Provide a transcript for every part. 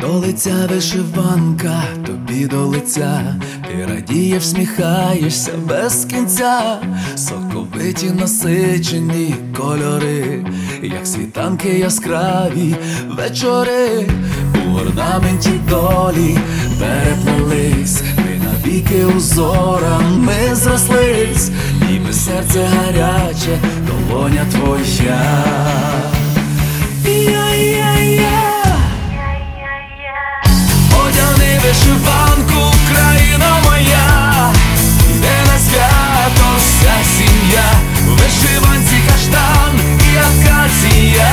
до лиця вишиванка, тобі до лиця, ти радієш, всміхаєшся без кінця, соковиті насичені кольори, як світанки яскраві вечори, у орнаменті долі переплелись, ми навіки узорами зрослись, ніби серце гаряче, долоня твоя. Одягни вишиванку, країна моя, йде на свято вся сім'я, в вишиванці каштан і акація.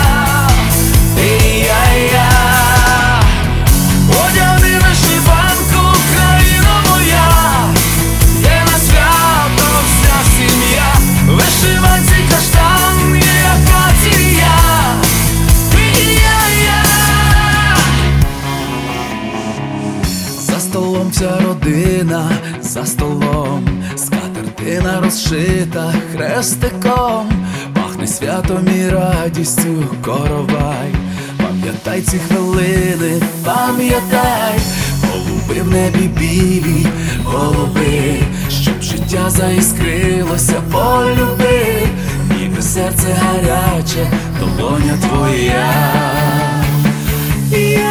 Одягни вишиванку, країна моя, йде на свято вся сім'я, в вишиванці каштан і акація. За столом вся родина, за столом скатертина розшита хрестиком, пахне святом і радістю коровай. Пам'ятай ці хвилини, пам'ятай, голуби в небі білі, голуби, щоб життя заіскрилося, полюби, ніби серце гаряче, долоня твоя.